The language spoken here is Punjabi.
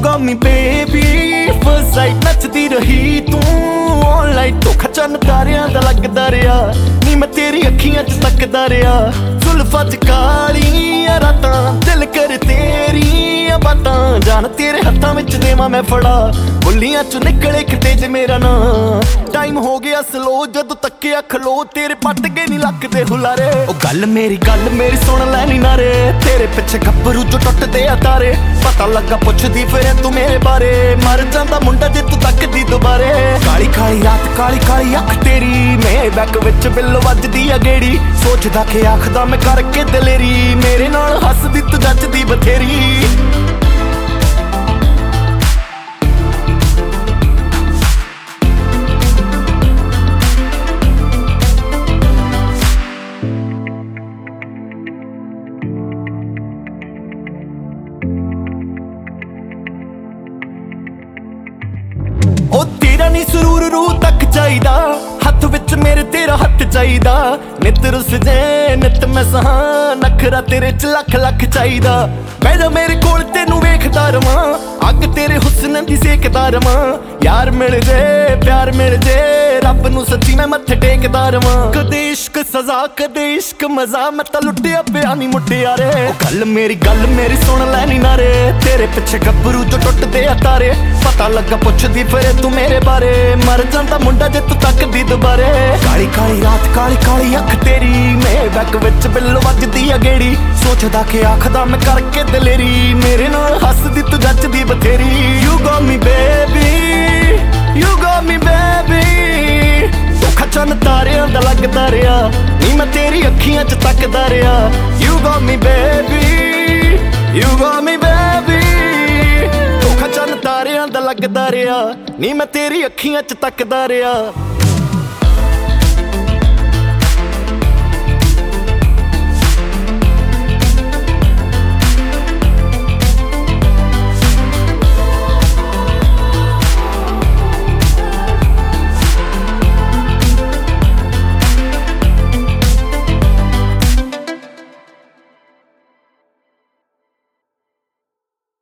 got me baby, first sight ਨੱਚਦੀ ਰਹੀ ਤੂੰ ਆਨਲਾਈਨ ਧੋਖਾ ਚੰਨ ਤਾਰਿਆਂ ਦਾ ਲੱਗਦਾ ਰਿਹਾ ਨੀ ਮੈਂ ਤੇਰੀ ਅੱਖੀਆਂ 'ਚ ਤੱਕਦਾ ਰਿਹਾ ਜ਼ੁਲਫਾਂ 'ਚ ਕਾਲੀਆਂ ਰਾਤਾਂ ਦਿਲ ਕਰ ਤੇਰੀਆਂ ਬਾਤਾਂ ਜਾਨ ਤੇਰੇ ਹੱਥਾਂ ਵਿੱਚ ਦੇਵਾਂ ਮੈਂ ਫੜਾ ਬੁੱਲੀਆਂ 'ਚ ਨਿਕਲੇ ਕਿਤੇ ਜੇ ਮੇਰਾ ਨਾਂ ਟਾਈਮ ਹੋ ਗਿਆ ਸਲੋ ਜਦੋਂ ਤੱਕਿਆ ਖਲੋ ਤੇਰੇ ਪੱਟ ਗਏ ਨੀ ਲੱਗਦੇ ਹੁਲਾਰੇ ਉਹ ਗੱਲ ਮੇਰੀ ਸੁਣ ਲੈ ਨੀ ਨਾਰੇ ਤੇਰੇ ਪਿੱਛੇ ਗੱਭਰੂ ਜੋ ਟੁੱਟਦੇ ਆ ਤਾਰੇ ਪਤਾ ਲੱਗਾ ਪੁੱਛਦੀ ਫਿਰ ਤੂੰ ਮੇਰੇ ਬਾਰੇ ਮਰ ਜਾਂਦਾ ਮੁੰਡਾ ਜੇ ਤੂੰ ਤੱਕਦੀ ਦੁਬਾਰੇ ਕਾਲੀ ਕਾਲੀ ਰਾਤ ਕਾਲੀ ਕਾਲੀ ਅੱਖ ਤੇਰੀ ਮੇਰੇ ਬੈਕ ਵਿੱਚ ਬਿੱਲ ਵੱਜਦੀ ਆ ਗੇੜੀ ਸੋਚਦਾ ਕਿ ਆਖਦਾ ਮੈਂ ਕਰਕੇ ਦਲੇਰੀ ਮੇਰੇ ਨਾਲ ਹੱਸਦੀ ਤੂੰ ਜੱਜਦੀ ਬਥੇਰੀ ਉਹ ਤੇਰਾ ਨੀ ਸਰੂਰ ਰੂਹ ਤੱਕ ਚਾਹੀਦਾ ਹੱਥ ਵਿੱਚ ਮੇਰੇ ਤੇਰਾ ਹੱਥ ਚਾਹੀਦਾ ਨਿਤ ਰੁੱਸ ਜੇ ਨਿਤ ਮੈਂ ਸਹਾਂ ਨਖਰਾ ਤੇਰੇ 'ਚ ਲੱਖ ਲੱਖ ਚਾਹੀਦਾ ਬਹਿ ਜਾ ਮੇਰੇ ਕੋਲ ਤੈਨੂੰ ਵੇਖਦਾ ਰਵਾਂ ਅੱਗ ਤੇਰੇ ਹੁਸਨ ਦੀ ਸੇਕਦਾ ਰਵਾਂ ਯਾਰ ਮਿਲ ਜੇ ਪਿਆਰ ਮਿਲ ਜੇ ਰੱਬ ਨੂੰ ਸੱਚੀ ਮੈਂ ਮੱਥੇ ਟੇਕਦਾ ਰਵਾਂ ਕਦੇ ਇਸ਼ਕ ਸਜ਼ਾ ਕਦੇ ਇਸ਼ਕ ਮਜ਼ਾ ਮੈਂ ਤਾਂ ਲੁੱਟਿਆ ਪਿਆ ਨੀ ਮੁਟਿਆਰੇ ਉਹ ਗੱਲ ਮੇਰੀ ਸੁਣ ਲੈ ਨੀ ਨਾਰੇ ਤੇਰੇ ਪਿੱਛੇ ਗੱਭਰੂ ਜੋ ਟੁੱਟਦੇ ਆ ਤਾਰੇ ਪਤਾ ਲੱਗਾ ਪੁੱਛਦੀ ਫਿਰ ਤੂੰ ਮੇਰੇ ਬਾਰੇ ਮਰ ਜਾਂਦਾ ਮੁੰਡਾ ਜੇ ਤੂੰ ਤੱਕਦੀ ਦੁਬਾਰੇ ਕਾਲੀ ਕਾਲੀ ਰਾਤ ਕਾਲੀ ਕਾਲੀ ਅੱਖ ਤੇਰੀ ਮੇਰੇ ਬੈਕ ਵਿੱਚ ਬਿੱਲ ਵੱਜਦੀ ਆ ਗੇੜੀ ਸੋਚਦਾ ਕਿ ਆਖਦਾ ਮੈਂ ਕਰਕੇ ਦਲੇਰੀ ਮੇਰੇ ਨਾਲ ਹੱਸਦੀ ਤੂੰ ਜੱਜਦੀ ਬਥੇਰੀ You got me baby, you got me baby ਧੋਖਾ ਚੰਨ ਤਾਰਿਆਂ ਦਾ ਲੱਗਦਾ ਰਿਹਾ ਨੀ ਮੈਂ ਤੇਰੀ ਅੱਖੀਆਂ 'ਚ ਤੱਕਦਾ ਰਿਹਾ You got me baby, you got me baby ਧੋਖਾ ਚੰਨ ਤਾਰਿਆਂ ਦਾ ਲੱਗਦਾ ਰਿਹਾ ਨੀ ਮੈਂ ਤੇਰੀ ਅੱਖੀਆਂ 'ਚ ਤੱਕਦਾ ਰਿਹਾ